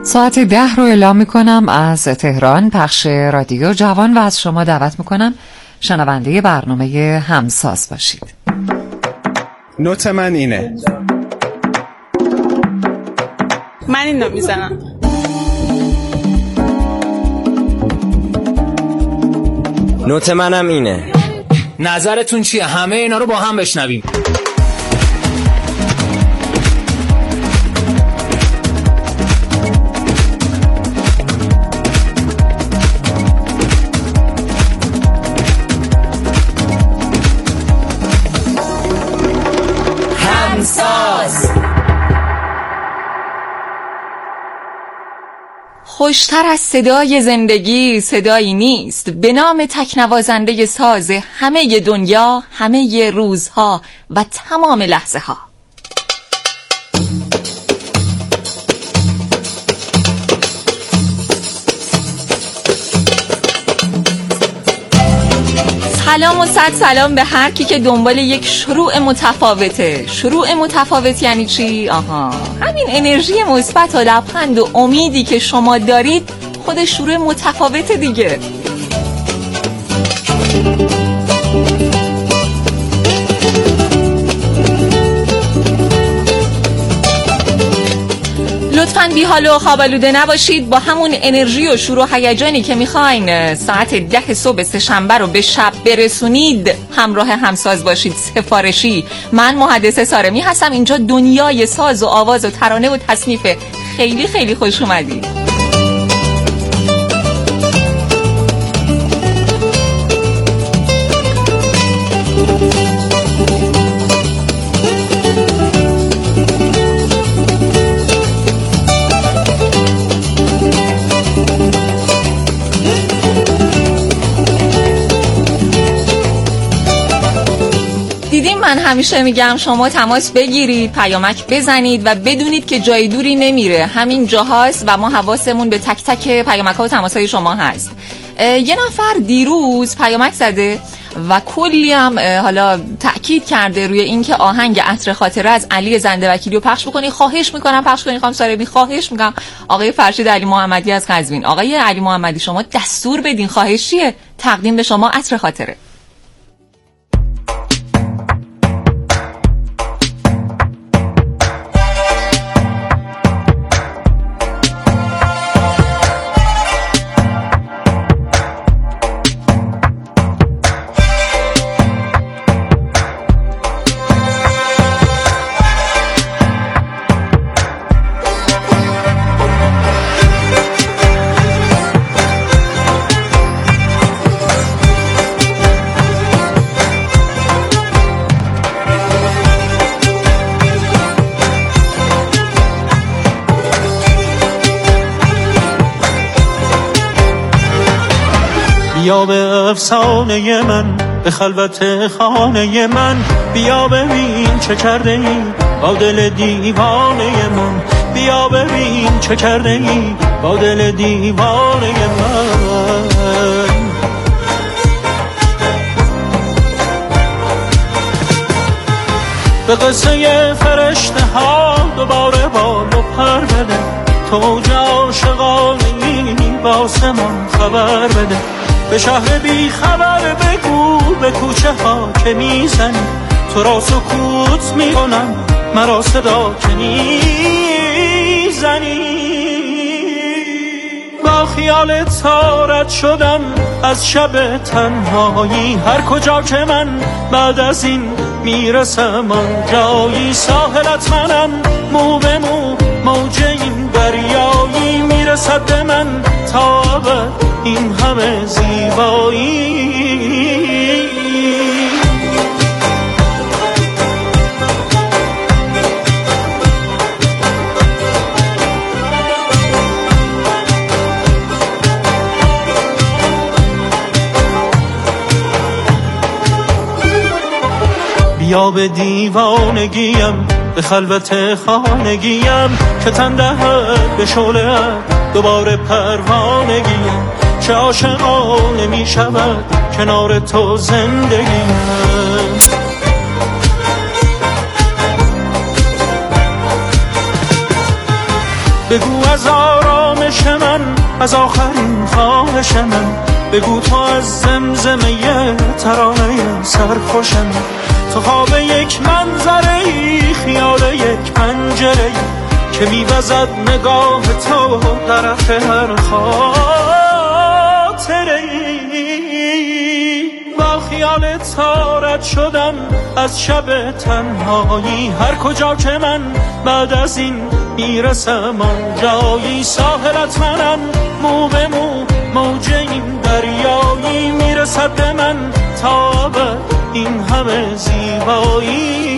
ساعت 10 رو اعلام میکنم از تهران، پخش رادیو جوان، و از شما دعوت میکنم شنونده برنامه همساز باشید. نوت من اینه. من این رو میزنم. نوت منم اینه. نظرتون چیه؟ همه اینا رو با هم بشنویم. خوشتر از صدای زندگی صدایی نیست، به نام تکنوازنده ساز همه دنیا، همه روزها و تمام لحظه ها. سلام و صد سلام به هر کی که دنبال یک شروع متفاوته. شروع متفاوت یعنی چی؟ همین انرژی مثبت و لبخند و امیدی که شما دارید خود شروع متفاوته دیگه. لطفاً بی حال و خوابالوده نباشید. با همون انرژی و شور و هیجانی که میخواین ساعت 10 صبح سه‌شنبه رو به شب برسونید همراه همساز باشید. سفارشی. من محدثه سارمی هستم. اینجا دنیای ساز و آواز و ترانه و تصنیف. خیلی خیلی خوش اومدید. من همیشه میگم شما تماس بگیرید، پیامک بزنید و بدونید که جای دوری نمیره، همین جاهاست و ما حواسمون به تک تک پیامک ها و تماس های شما هست. یه نفر دیروز پیامک زده و کلی هم حالا تأکید کرده روی اینکه آهنگ عطر خاطره از علی زنده وکیلی رو پخش بکنی. خواهش میکنم پخش کنی خانم سارمی، خواهش میکنم. آقای فرشید علی محمدی از قزوین. آقای علی محمدی شما دستور بدین، خواهشیه. تقدیم به شما عطر خاطره. بیا به افسانه من، به خلوت خانه من، بیا ببین چه کرده ای با دل دیوانه من، بیا ببین چه کرده ای با دل دیوانه من. به قصه فرشته ها دوباره بال و پر بده، تو عاشقانه‌ای با آسمان خبر بده، به شهر بی خبر بگو به کوچه ها که میزنی، تو را سکوت میکنم مرا صدا که میزنی. با خیال تارت شدم از شب تنهایی، هر کجا که من بعد از این میرسم آن جایی، ساحلت منم مو به مو، موج این دریایی میرسد به من تا ابد این همه زیبایی. بیا به دیوانگیم، به خلوت خانگیم، که تن دهد به شعله دوباره پروانگیم، چه عاشقانه می شود کنار تو زندگیم. بگو از آرام خواهش من، از آخرین خواهش من، بگو تو از زمزمه ترانه سرخوشم. تو خواب یک منظره ای، خیال یک پنجره ای که میوزد نگاه تو طرف هر خاطره ای. با خیال تارت شدم از شب تنهایی، هر کجا که من بعد از این میرسم آنجایی. ساحلت منم، مو به مو موج این دریایی، میرسد به من تا به این همه زیبایی.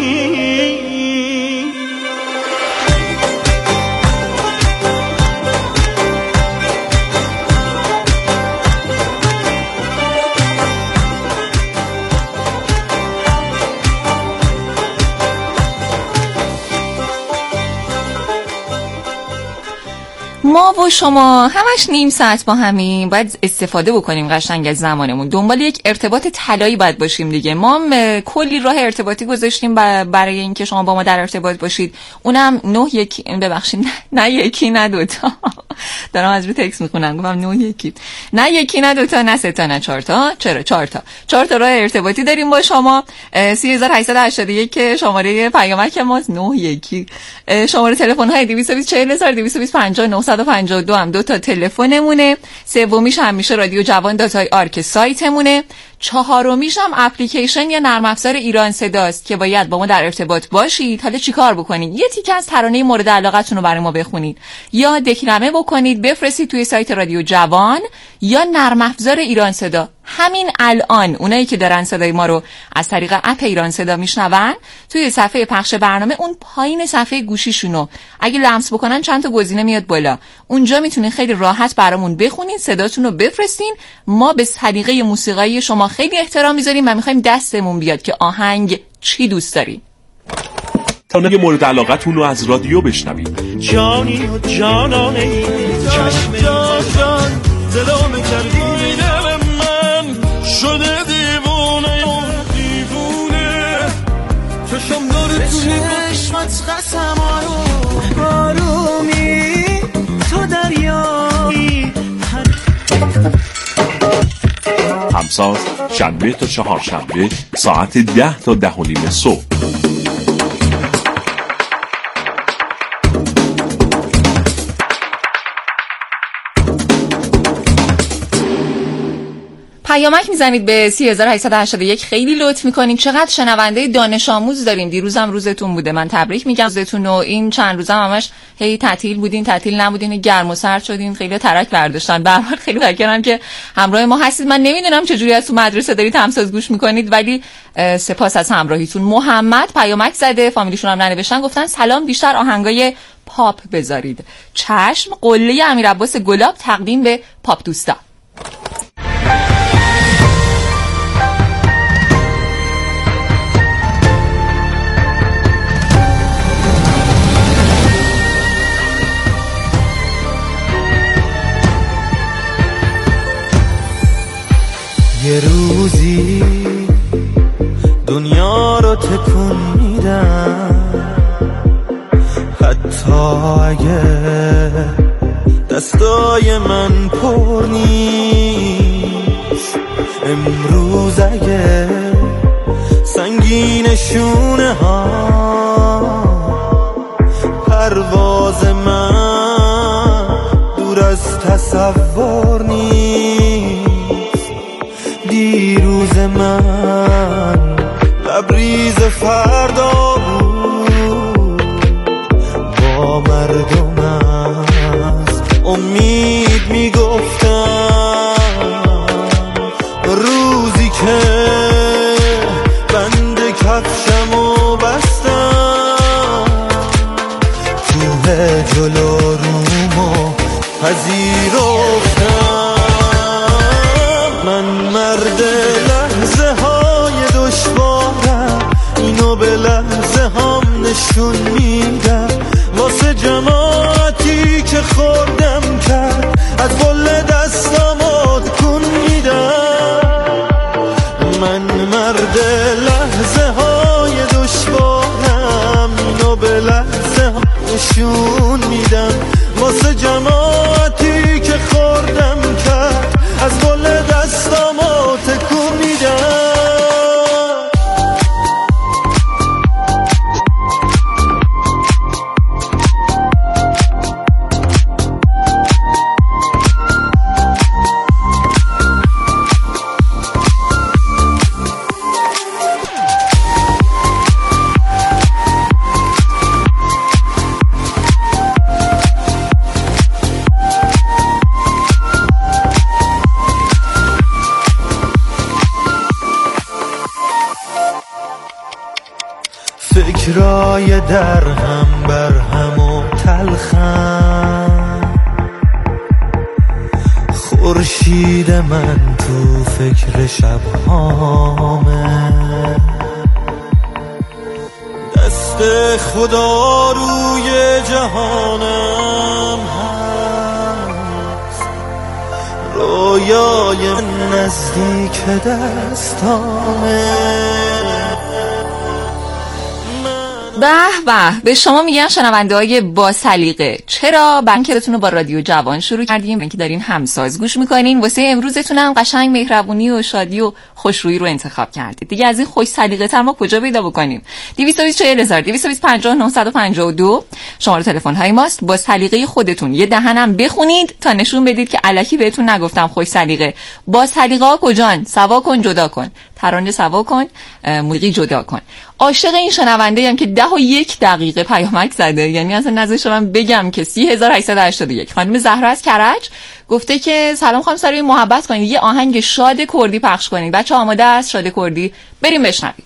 ما و شما همش نیم ساعت با همیم، باید استفاده بکنیم قشنگ از زمانمون، دنبال یک ارتباط طلایی باید باشیم دیگه. ما کلی راه ارتباطی گذاشتیم برای اینکه شما با ما در ارتباط باشید، اونم 9 1 ببخشید نه یکی نه دوتا دارم از روی تکست میخونم، گفتم 9 1 نه یکی نه دوتا نه سه تا نه 4 تا. چرا 4 تا راه ارتباطی داریم با شما. 3881 که شماره پیامک ماست، 9 1 شماره تلفن های 220 40250 952 هم 2 تا تلفنمونه. سومیش همیشه رادیو جوان .ir که سایتمونه. چهارمیش هم اپلیکیشن یا نرم افزار ایران صداست که باید با ما در ارتباط باشید. حالا چیکار بکنید؟ یه تیکه از ترانه مورد علاقتون رو برای ما بخونید یا دکلمه بکنید بفرستید توی سایت رادیو جوان یا نرم افزار ایران صدا. همین الان اونایی که دارن صدای ما رو از طریق اپ ایران صدا میشنون، توی صفحه پخش برنامه اون پایین صفحه گوشیشونو اگه لمس بکنن چند تا گزینه میاد بالا، اونجا میتونین خیلی راحت برامون بخونین، صداتون رو بفرستین. ما به سلیقه موسیقایی شما خیلی احترام میذاریم و میخوایم دستمون بیاد که آهنگ چی دوست دارین. ترانه مورد علاقتون رو از رادیو بشنوید. جانی و جانانه چشم جان دلم کردی، دل من شده دیوونه چشم داره توی چشمت قسم آرومی تو دریایی. همساز شنبه تا چهارشنبه ساعت 10 تا 10:30 صبح. پیامک میزنید به 3881. خیلی لطف میکنین. چقدر شنونده دانش آموز داریم. دیروزم روزتون بوده، من تبریک میگم روزتون. و این چند روزم همش هی تعطیل بودین تعطیل نبودین، گرم و سرد شدین، خیلی ترک برداشتن. به هر حال خیلی متشکرم که همراه ما هستید. من نمیدونم چجوری از تو مدرسه دارید همساز گوش میکنید، ولی سپاس از همراهیتون. محمد پیامک زده، فامیلیشون هم ننوشتن، گفتن سلام، بیشتر آهنگای پاپ بذارید. چشم. قله امیرعباس گلاب تقدیم به پاپ دوستا. یه روزی دنیا رو تکون میدم، حتی اگه دستای من پر نیست. امروز اگه سنگین شونه ها پرواز من دور از تصور نیست. دیروز من لبریز فردا بود، با مردم از امید میگفتم. روزی که بند کفشمو بستم، کوه جلو رومو پذیرفتم. من مرد لحظه های دشوارم، اینو به لحظه هم نشون میدم. واسه جماعتی که خوردم کرد، از بل دستامو تکون میدم. من مرد لحظه های دشوارم، اینو به لحظه هم نشون میدم. واسه جماعتی فکرای در هم بر هم و تلخم، خورشید من تو فکر شبهامه، دست خدا روی جهانم هست، رویای نزدیک دستامه. به شما میگن شنونده های با سلیقه. چرا؟ بنکتون رو با رادیو جوان شروع کردیم، اینکه دارین همساز گوش میکنین. واسه امروزتون هم قشنگ مهربونی و شادی و خوشرویی رو انتخاب کردید. دیگه از این خوش سلیقه تر ما کجا پیدا بکنیم؟ 224,225,952 شماره تلفن های ماست. با سلیقه خودتون یه دهنم بخونید تا نشون بدید که الکی بهتون نگفتم خوش سلیقه. با سلیقه ها کجان؟ سوا کن جدا کن، ترانه سوا کن، موسیقی جدا کن. عاشق این شنونده ام که 10:01 پیامک زده، یعنی اصلا نذاشت من بگم که 3881. خانم زهرا از کرج گفته که سلام خانم سارا، محبت کنید یه آهنگ شاد کردی پخش کنید. بچه آماده است شاد کردی؟ بریم بشنویم.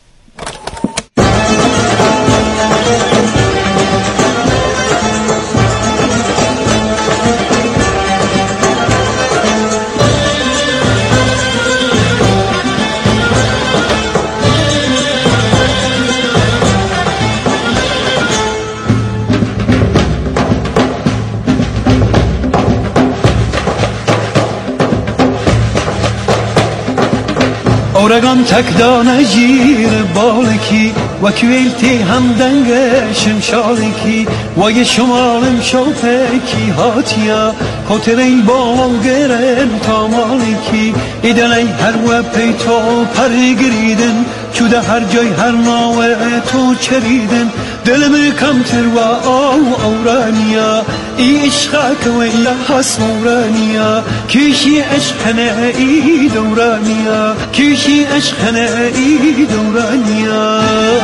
اورگان تکدانه جیر بالکی و کویلتی هم دنگ شمشالکی و یه شمالم شوپکی هاتیا کتری بالا گرن تا مالکی ایدنی هر و پیتو پرگریدن چوده هر جای هر ناوه تو چریدن دلم کمتر و اورانیا ای عشقک و ای حس مورانیا کیشی عشقنه ای دورانیا کیشی عشقنه ای دورانیا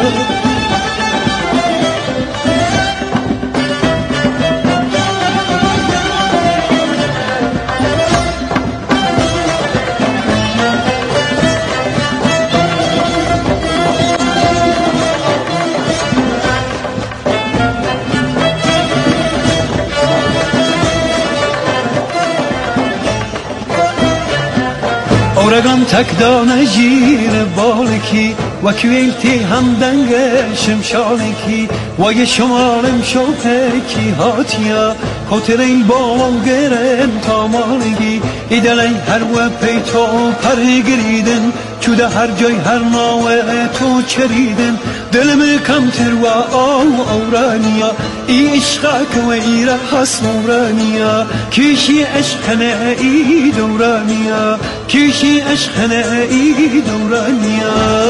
اورگان تکدانه جیر بالکی و کویلتی هم دنگ شمشالکی و یه شمالم شوپکی هاتیا کتری بالا گرن تا مالکی ایدنی هر و پیتو پرگریدن چوده هر جای هر ناوه تو چریدن دلم کمتر و اورانیا ای عشقک و ای حس مورانیا کیشی عشقنه ای دورانیا کیشی عشقنه ای دورانیا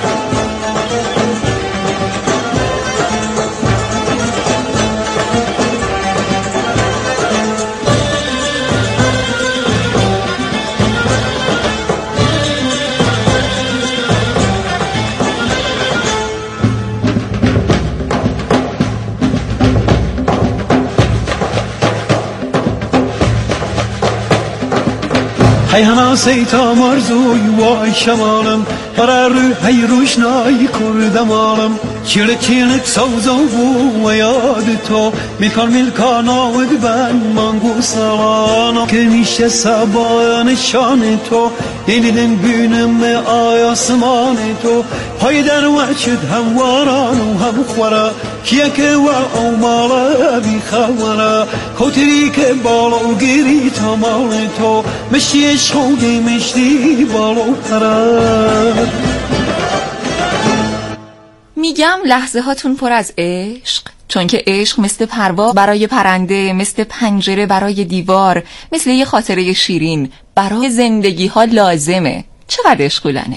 هی هماسی تا مرزوی وای شمالم برای هی روشنایی کردمالم چیلک سوزو و یاد تو میکان آود بن مانگو سالانو که میشه سبا نشان تو دیدن بینم آیاسمان تو پای در وچد همواران و هم خورا کیه که و او مالا بی خوارا کتری که بالا و گیری تا مال تو مشتی عشقوگی مشتی بالا و پرا. میگم لحظه هاتون پر از عشق، چون که عشق مثل پرواز برای پرنده، مثل پنجره برای دیوار، مثل یه خاطره شیرین برای زندگی ها لازمه. چقدر عشقولانه.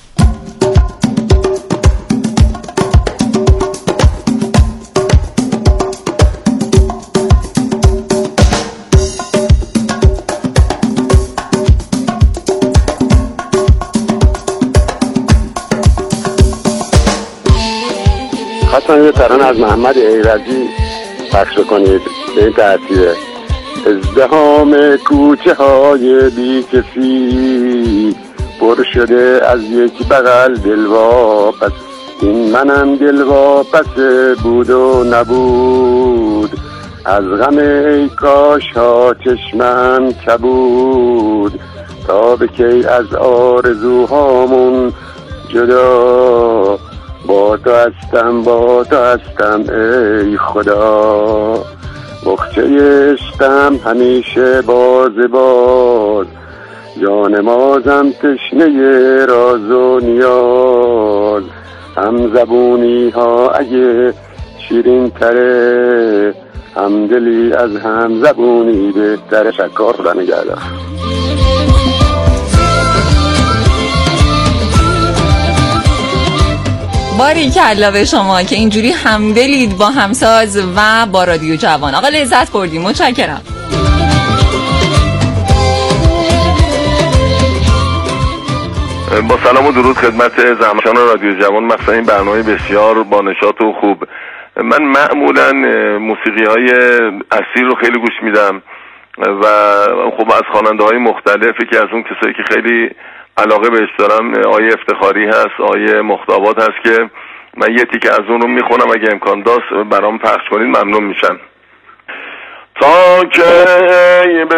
خواستم یه ترانه از محمد ایرجی پخش کنید به این ترتیبه: ازدحام کوچه های بی کسی پر شده از یک بغل دلواپس، این منم دل واپس بود و نبود، از غم ای کاش ها چشمم کبود، تا به کی از آرزوهامون جدا، با تو هستم ای خدا، بخچه عشقم همیشه باز، جان مازم تشنه راز و نیاز، هم زبونی ها اگه شیرین تره، هم دلی از هم زبونی بهتره. شکار خدا نگهدار. باریکلا به شما که اینجوری همدلید با همساز و با رادیو جوان. آقا لذت بردیم، متشکرم. با سلام و درود خدمت زحمتان رادیو جوان، مخصوصا این برنامه بسیار با نشاط و خوب. من معمولا موسیقی های اصیل رو خیلی گوش میدم و خب از خواننده های مختلفی که از اون کسایی که خیلی علاقه بهش دارم، آیه افتخاری هست، آیه مختابات هست که من یه تیکه از اون رو میخونم، اگه امکان داشت برام پخش کنید ممنون میشم. تا که به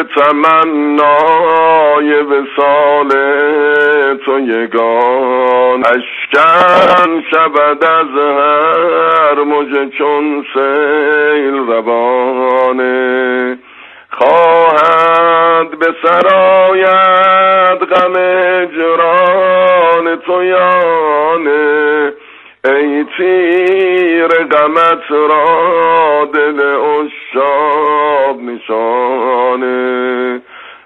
تمنای وصال تو یگان، اشکن شود از هر موج چون سیل روانه، خواهد به سرایت غم هجران تو یانه، ای تیر غمت را دل عشاق نشانه،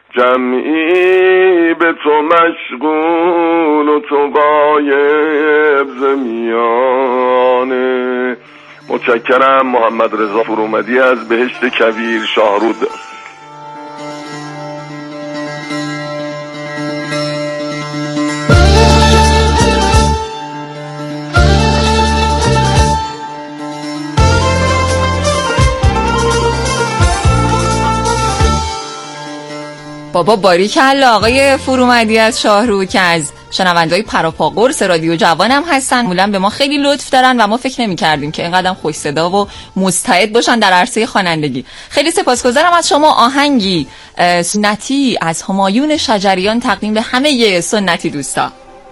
جمعی به تو مشغول و تو غایب ز میانه. متشکرم. محمد رضا فرومدی از بهشت کویر، شاهرود. بابا باریکلا آقای فرومدی از شاهرود که از شنونده‌های پراپا قرص رادیو جوان هم هستن. معمولا به ما خیلی لطف دارن و ما فکر نمی‌کردیم که اینقدر خوش صدا و مستعد باشن در عرصه خوانندگی. خیلی سپاسگزارم از شما. آهنگی سنتی از همایون شجریان تقدیم به همه سنتی دوستا.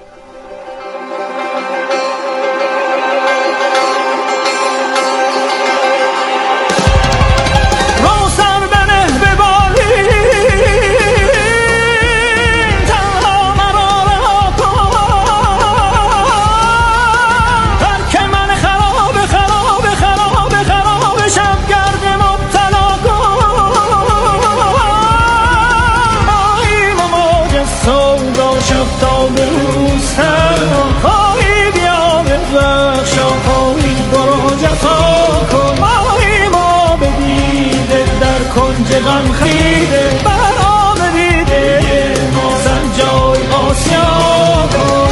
غم خیده برام بیده مازن جای آسیا کن.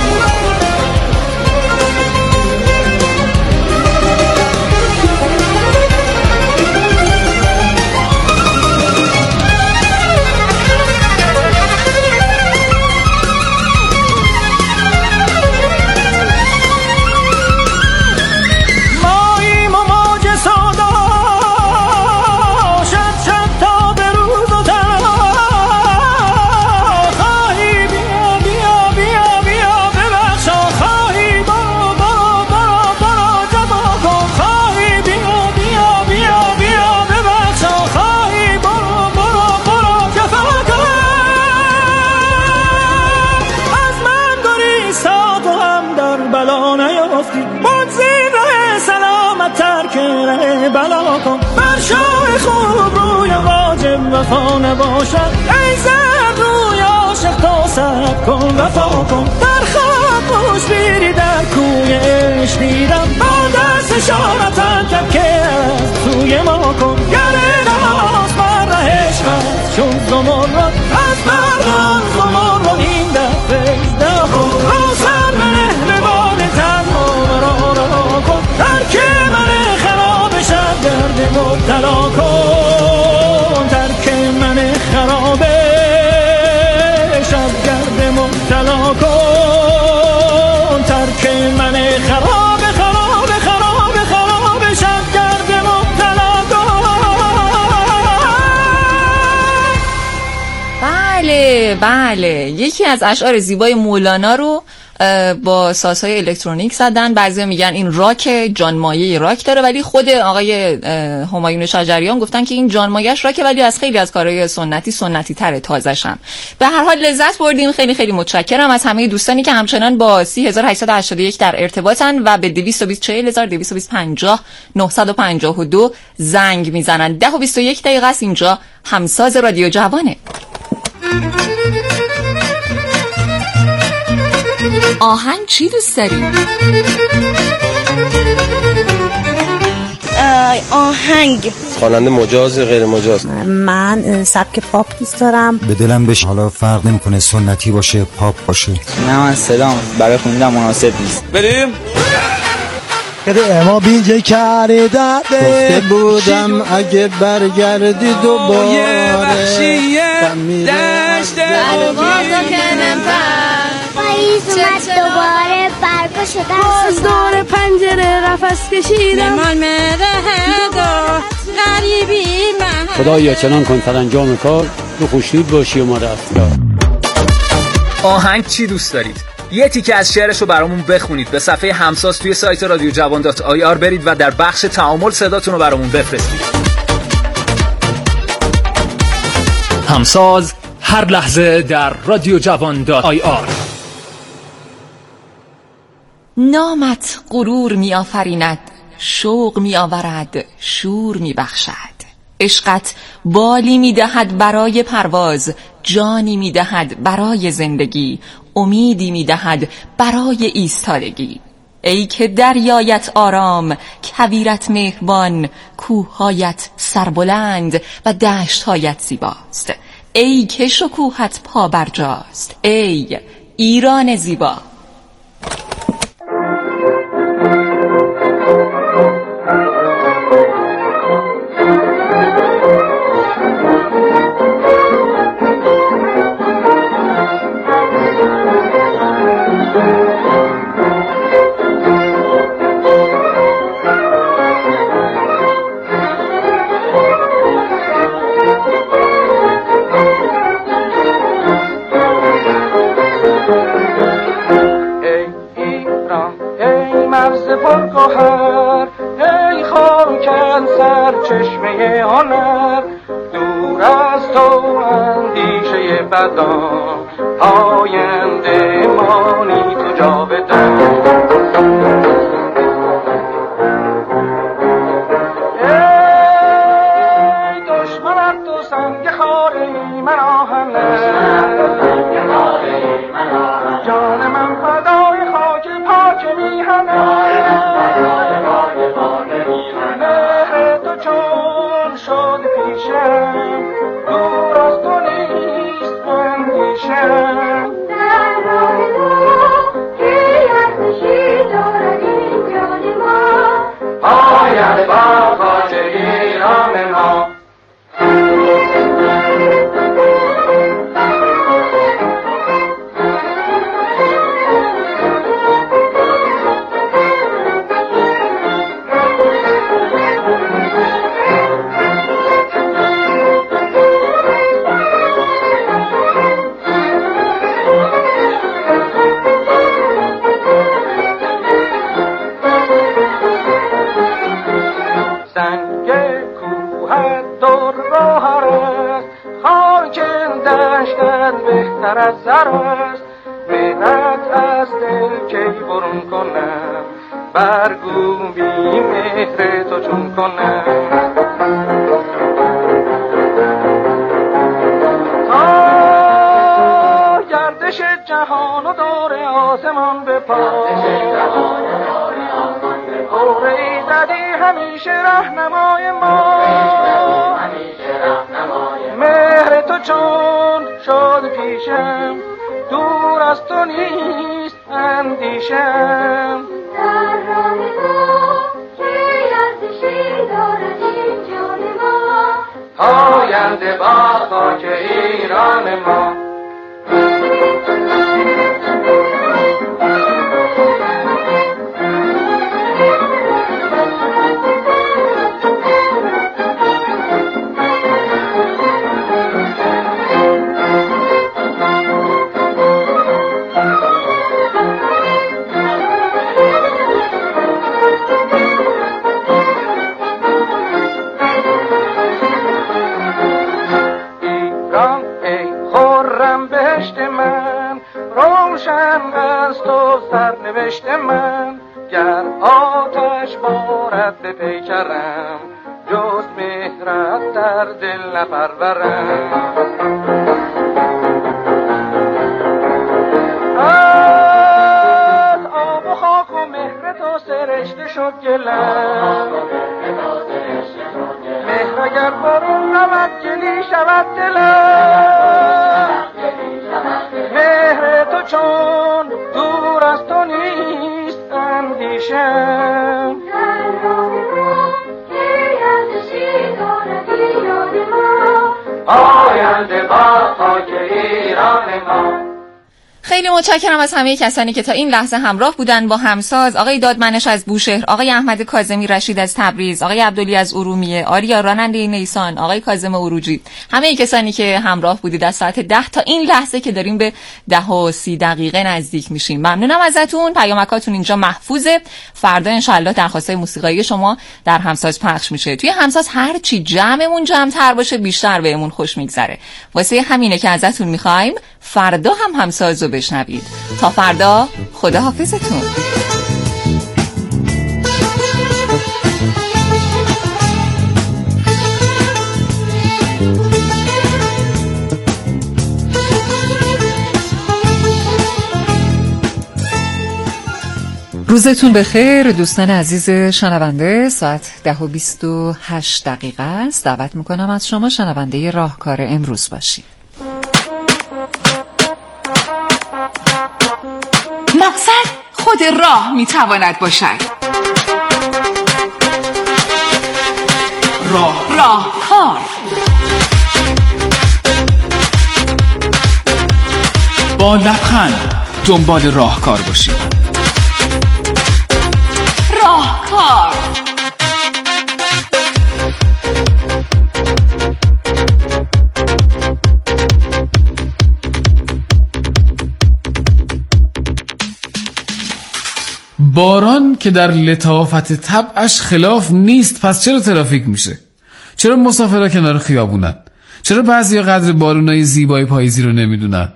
وفا نباشد ای زرد روی عاشق تا سب کن وفا کن. در خواب خوش بیری در کوی عشق دیدم، با دست اشارتم کرد که از توی ما کن. گره نماز بر ره عشقت چون زمرد، از بردان زمرد این دفعه ازده کن. رو سر منه به بال تنها مرا رها کن، ترک من خراب شب گرد مبتلا کن. خرابه شب گرد مبتلا کن، ترک من خرابه بله، یکی از اشعار زیبای مولانا رو با سازهای الکترونیک زدن. بعضیا میگن این راک، جانمایه راک داره، ولی خود آقای همایون شجریان گفتن که این جانمایه‌اش راک ولی از خیلی از کارهای سنتی تره تازه‌شم. به هر حال لذت بردیم. خیلی خیلی متشکرم از همه دوستانی که همچنان با 30881 در ارتباطن و به 2242500952 زنگ میزنن. 10:21 دقیقه است. اینجا همساز رادیو جوانه. آهنگ چی دوست داری؟ آهنگ خواننده مجاز غیر مجاز. من سبک پاپ دوست دارم. به دلم بشه، حالا فرق نمیکنه سنتی باشه پاپ باشه. نه من صدام برای خوندن مناسب نیست. بریم کده اما بینجه کاری داده گفته بودم اگه برگردی دوباره دشت بازا کنم پاییز اومد دوباره برگا شدم باز دور پنجره رفس کشیدم من مدهدا غریبی من خدایا چنان کن سرانجام کار تو خوشنود باشی و ما رفتار. آهنگ چی دوست دارید؟ یه تیکه از شعرش رو برامون بخونید. به صفحه همساز توی سایت رادیو جوان.ir برید و در بخش تعامل صداتون رو برامون بفرستید. همساز هر لحظه در رادیو جوان.ir. نامت غرور می آفریند، شوق می آورد، شور می بخشد. عشقت بالی می دهد برای پرواز، جانی می دهد برای زندگی، امیدی می دهد برای ایستادگی. ای که دریایت آرام، کویرت مهربان، کوههایت سربلند و دشتهایت زیباست. ای که شکوهت پا برجاست، ای ایران زیبا. ای خاکن سر چشمه هنر، دور از تو اندیشه بدان، پاینده مانی تو جاودان. ای دشمنت تو سنگ خاره من آهنه، جان من فدای خاک پاک میهنه. مهر تو چون شد پیشم، دور از تو نیست اندیشم. در راه تو که ارزشی دارد این جان ما، پاید با خاک ایران ما. سنگ کوهت در راه است، خاک دشتت بهتر از زر است. مهرت از دل کی برون کنم، برگو بی مهر تو چون کنم. تا گردش جهان و دور آسمان به پا، اوری زدی همیشه رهنمای ما. مهر تو چون شد پیشم، دور از تو نیست اندیشم. در راه تو که ارزشی دارد این جان ما، پاینده با خاک ایران ما. آتش بارد به پیکرم جز مهرت در دل نپرورم از آب و خاک و مهر تو سرشته شد گلم مهر اگر برون رود گلی شود دلم مهر تو چون دور از تو نیست اندیشم آینده با خاک ایران ما. خیلی متشکرم از همه کسانی که تا این لحظه همراه بودن با همساز، آقای دادمنش از بوشهر، آقای احمد کاظمی رشید از تبریز، آقای عبدلی از ارومیه، آریا راننده نیسان، آقای کاظم اروجی، همه کسانی که همراه بودید از ساعت 10 تا این لحظه که داریم به 10:30 نزدیک میشیم. ممنونم ازتون. پیامکاتون اینجا محفوظه. فردا انشالله درخواستای موسیقایی شما در همساز پخش میشه. توی همساز هر چی جمعمون جمع‌تر باشه بیشتر بهمون خوش میگذره. واسه همینه که ازتون میخوایم فردا هم همسازو بشنوید. تا فردا خدا حافظتون. روزتون بخیر دوستان عزیز شنونده. ساعت 10:28 است. دعوت میکنم از شما شنونده راهکار امروز باشید. مقصد خود راه میتواند باشد. راهکار با لبخند دنبال راهکار باشید. راهکار باران که در لطافت طبعش خلاف نیست، پس چرا ترافیک میشه؟ چرا مسافرها کنار خیابونن؟ چرا بعضیا قدر بارونای زیبای پاییزی رو نمیدونن؟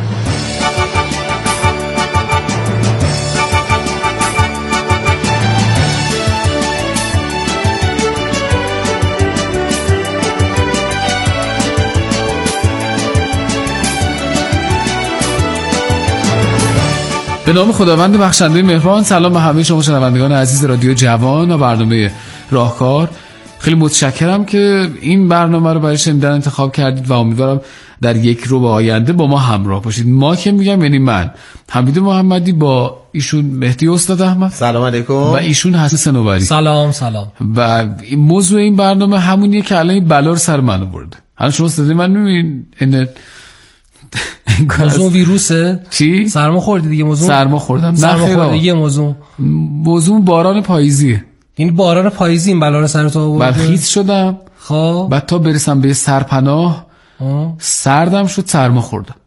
به نام خداوند بخشنده مهربان. سلام به همه شما شنوندگان عزیز رادیو جوان و برنامه راهکار. خیلی متشکرم که این برنامه رو برای شنیدن انتخاب کردید و امیدوارم در یک رو به آینده با ما همراه باشید. ما که میگم یعنی من حمید محمدی با ایشون مهدی استاد احمد، سلام علیکم، و ایشون حسن صنوبری. سلام. و موضوع این برنامه همونیه که الان این بلا رو سر من آورده. الان شما صدای من میبینید این موضوع ویروسه؟ چی؟ سرما خوردی دیگه. موضوع سرما خوردم. سرما خوردی دیگه. موضوع باران پاییزیه. این باران پاییزی این بلا رو سر تو آورده. بعد خیس شدم. خب بعد تا برسم به سرپناه سردم شد، سرما خوردم.